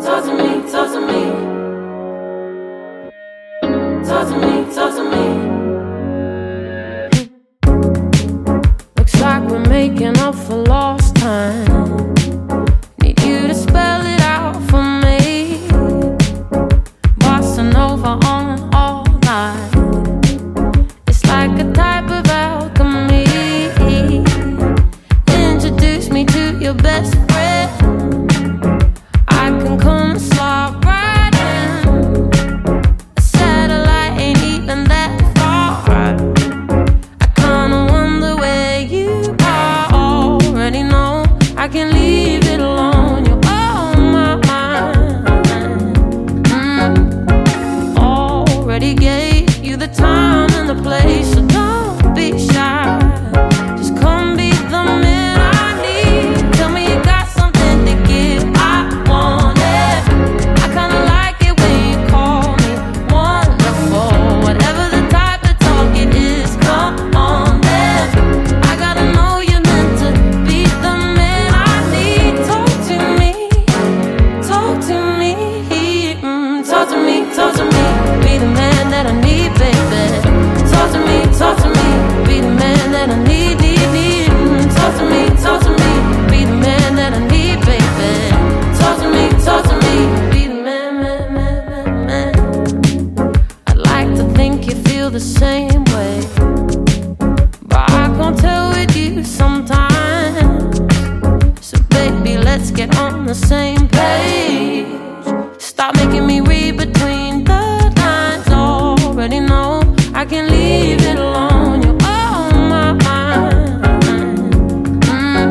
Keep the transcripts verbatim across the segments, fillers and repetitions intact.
Talk to me, talk to me. Talk to me, talk to me. Looks like we're making up for lost time. Need you to spell it out for me. Bossa Nova on all night. It's like a type of alchemy. Introduce me to your best friend. I can come and slide right in. A satellite ain't even that far. I kinda wonder where you are. Already know I can leave it alone. You're on my mind. mm. Already gave you the time and the place, so don't be shy. Just come be the man I need. Tell me you got something to give. I want it. I kinda like it when you call me wonderful. Whatever the type of talk it is, come on then. I gotta know you're meant to be the man I need. Talk to me, talk to me, mm, talk to me, talk to me. Be the man that I need, baby. Talk to me, talk to me. Be the man that I need, need, need. Mm, talk to me, talk to me. Be the man that I need, baby. Talk to me, talk to me. Be the man, man, man, man, man. I'd like to think you feel the same way, but I can't tell with you sometimes. So baby, let's get on the same page. Stop making me read between the lines. Already know I can leave it alone. You're on my mind. mm.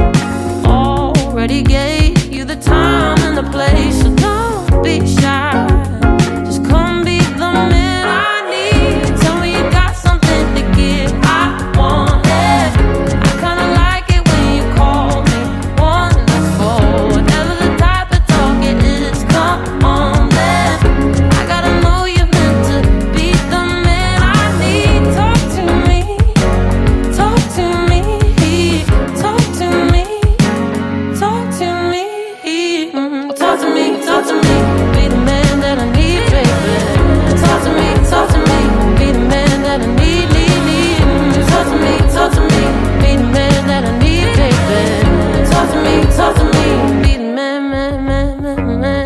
Already gave you the time and the place, so don't be shy. Just come be the man I need. Tell me you got something to give. I want it. I kinda like it when you call me wonderful. Whatever the type of talk it is, come on then. I gotta know you're meant to be the man I need. Talk to me, talk to me, talk to me, talk to me, mm, talk to me, talk to me. Be the man that I need, baby. Talk to me, talk to me. Be the man that I need, need, need. Mm, talk to me, talk to me. Be the man that I need, baby. Talk to me, talk to me. Be the man, man, man, man, man.